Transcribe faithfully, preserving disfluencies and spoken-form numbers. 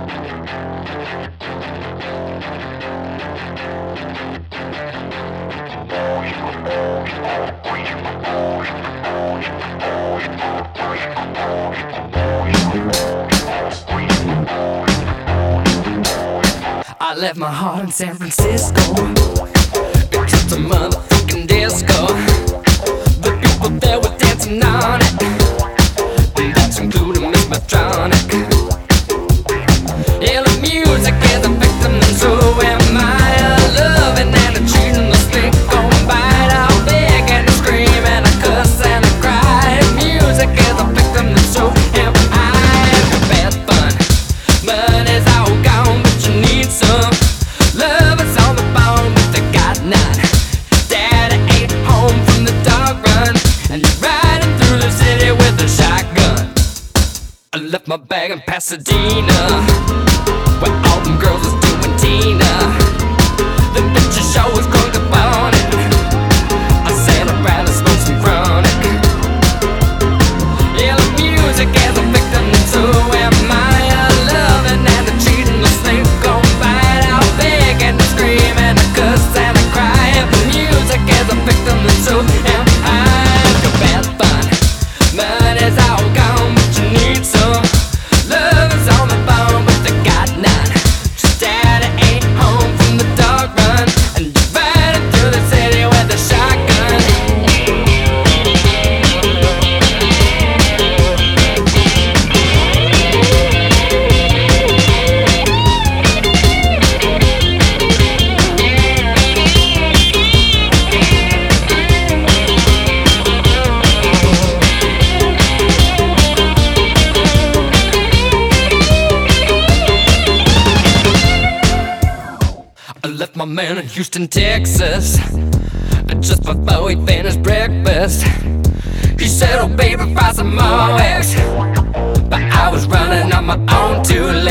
I left my heart in San Francisco. It's just a motherfucking disco. The people there were dancing on it, and that's including Miss Medtronic. Yeah, the music is a victim, and so am I. Loving and a cheating, the stick going by. I'll beg and I scream and I cuss and I cry. Music is a victim, and so am I. Bad fun, money's all gone, but you need some. Love is on the phone, but they got none. Daddy ain't home from the dog run, and you're riding through the city with a shotgun. I left my bag in Pasadena, where all them girls was doing Tina. The bitches show was going to phone it. I said I'd rather smoke some chronic. Yeah, the music is a victim, and so am I. Loving and a cheating, the slave gon' bite. I'll beg and I scream and I cuss and I cry. The music is a victim, and so am I. You're bad fun, money's all gone, but you need some. Love is on the phone, but they got none. Daddy ain't home from the dog run, and you're riding through the city with a shotgun. I left my man in Houston, Texas, just before he finished breakfast. He said, oh baby, fry some more eggs, but I was running on my own too late.